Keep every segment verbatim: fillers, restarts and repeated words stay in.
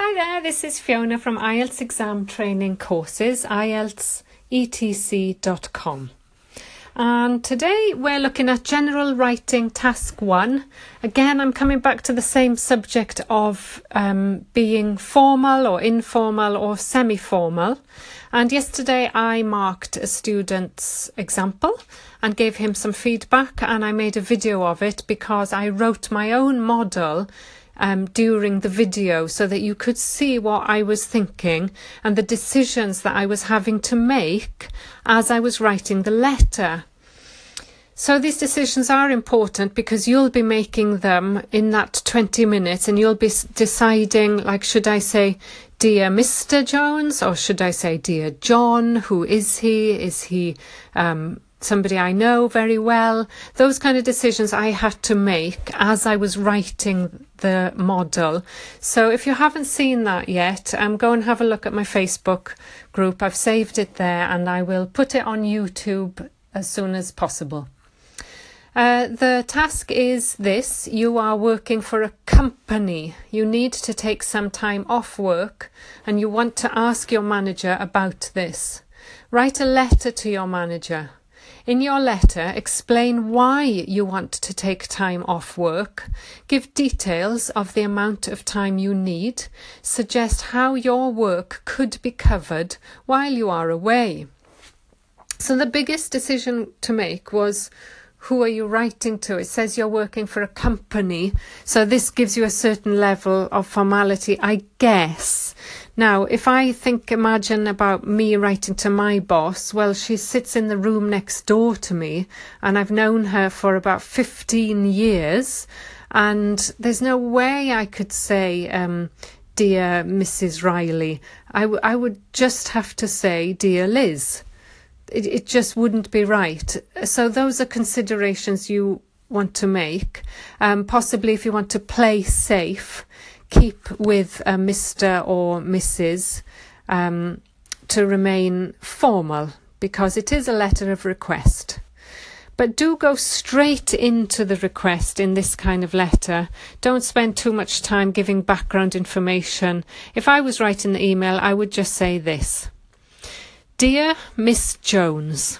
Hi there, this is Fiona from I E L T S Exam Training Courses, I E L T S E T C dot com. And today we're looking at General Writing Task one. Again, I'm coming back to the same subject of um, being formal or informal or semi-formal. And yesterday I marked a student's example and gave him some feedback, and I made a video of it because I wrote my own model Um, during the video so that you could see what I was thinking and the decisions that I was having to make as I was writing the letter. So these decisions are important because you'll be making them in that twenty minutes, and you'll be deciding, like, should I say Dear Mister Jones, or should I say Dear John? Who is he? Is he um somebody I know very well? Those kind of decisions I had to make as I was writing the model. So if you haven't seen that yet, um, go and have a look at my Facebook group. I've saved it there and I will put it on YouTube as soon as possible. Uh, the task is this: you are working for a company. You need to take some time off work and you want to ask your manager about this. Write a letter to your manager. In your letter, explain why you want to take time off work, give details of the amount of time you need, suggest how your work could be covered while you are away. So the biggest decision to make was, who are you writing to? It says you're working for a company, so this gives you a certain level of formality, I guess. Now, if I think, imagine about me writing to my boss, well, she sits in the room next door to me and I've known her for about fifteen years, and there's no way I could say, um, Dear Missus Riley. I, w- I would just have to say, Dear Liz. It, it just wouldn't be right. So those are considerations you want to make. Um, possibly if you want to play safe, keep with uh, Mister or Missus um, to remain formal, because it is a letter of request. But do go straight into the request in this kind of letter. Don't spend too much time giving background information. If I was writing the email, I would just say this: Dear Miss Jones,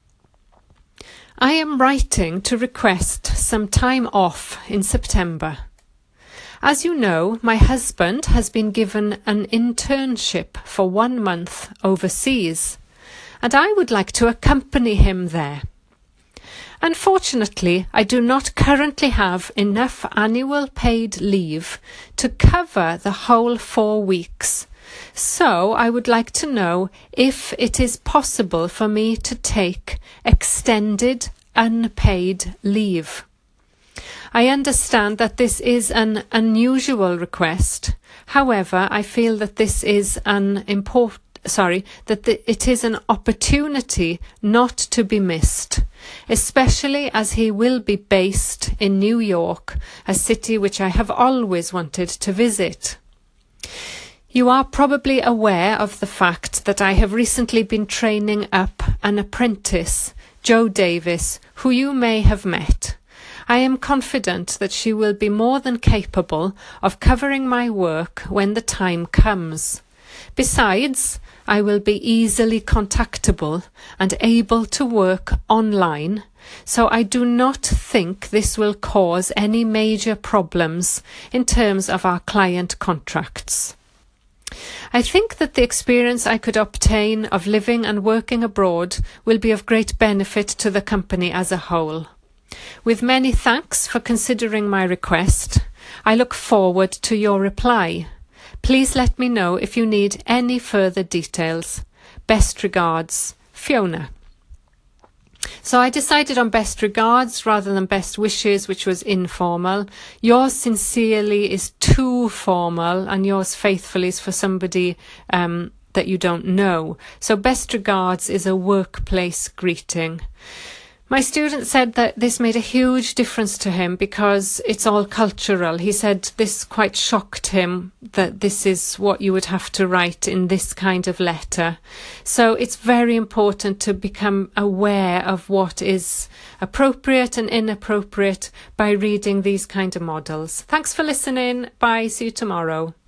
I am writing to request some time off in September. As you know, my husband has been given an internship for one month overseas, and I would like to accompany him there. Unfortunately, I do not currently have enough annual paid leave to cover the whole four weeks. So I would like to know if it is possible for me to take extended unpaid leave. I understand that this is an unusual request. However, I feel that this is an important, sorry, that the, it is an opportunity not to be missed, especially as he will be based in New York, a city which I have always wanted to visit. You are probably aware of the fact that I have recently been training up an apprentice, Jo Davis, who you may have met. I am confident that she will be more than capable of covering my work when the time comes. Besides, I will be easily contactable and able to work online, so I do not think this will cause any major problems in terms of our client contracts. I think that the experience I could obtain of living and working abroad will be of great benefit to the company as a whole. With many thanks for considering my request, I look forward to your reply. Please let me know if you need any further details. Best regards, Fiona. So I decided on best regards rather than best wishes, which was informal. Yours sincerely is too formal, and yours faithfully is for somebody um, that you don't know. So best regards is a workplace greeting. My student said that this made a huge difference to him because it's all cultural. He said this quite shocked him, that this is what you would have to write in this kind of letter. So it's very important to become aware of what is appropriate and inappropriate by reading these kind of models. Thanks for listening. Bye. See you tomorrow.